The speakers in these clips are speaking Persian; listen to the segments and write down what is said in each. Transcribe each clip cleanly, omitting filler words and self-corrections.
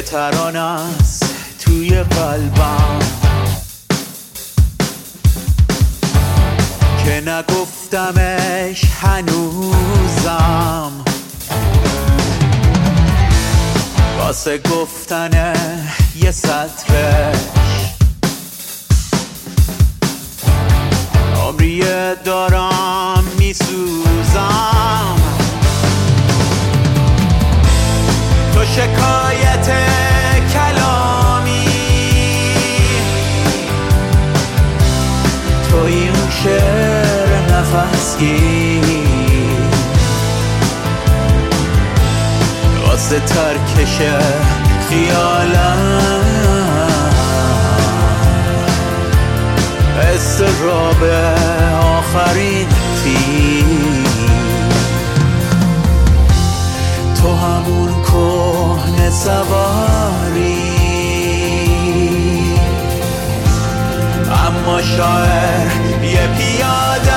ترانه است توی قلبم که نگفتمش هنوزم، واسه گفتن یه سطرش عمریه دارم میسوزم. تو شکایت کلامی، تو این شعر نفسگیر واسه ترکش خیالم، استراب آخرین تیر. تو همون کهنه سواری، اما شاعر یه پیاده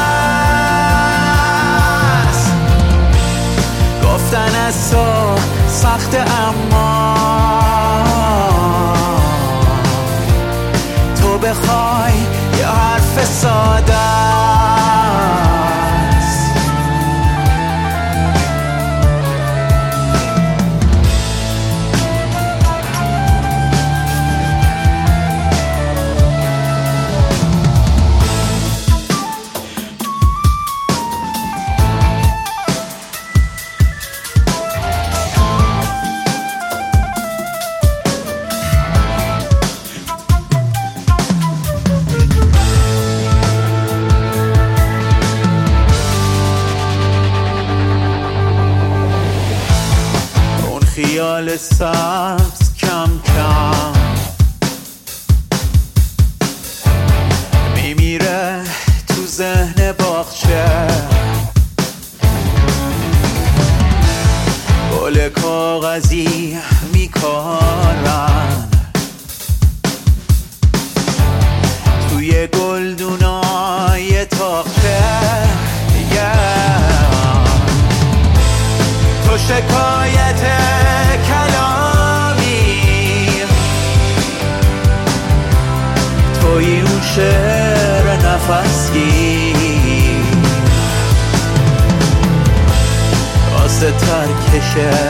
است. گفتن از تو سخته اما تو بخوای یه حرف ساده است. خیال سبز کم کم میمیره تو ذهن باغچه، گل کاغذی میکارن توی گلدونای تاقچه. تو شکایت کلامی، توی اون شعر نفسگیر واسه ترکش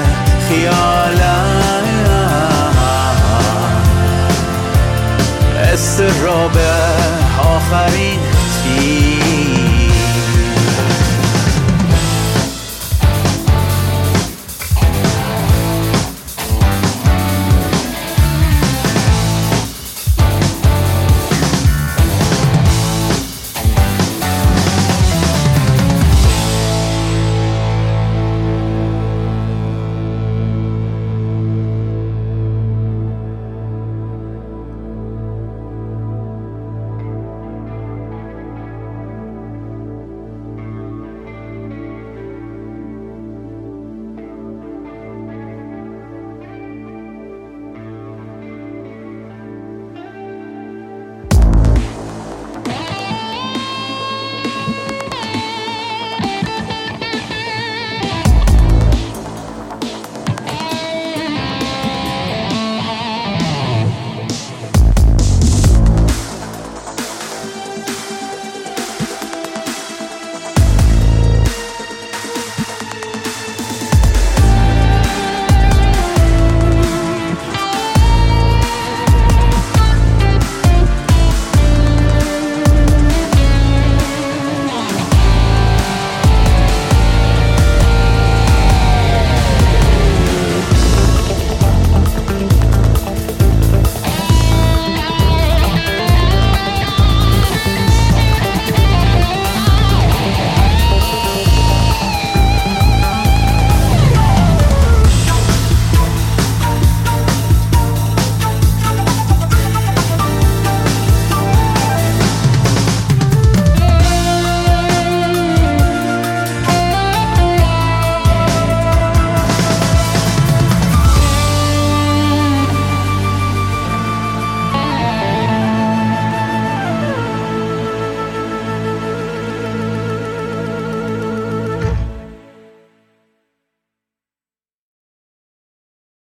خیالم، استراب آخرین تیر.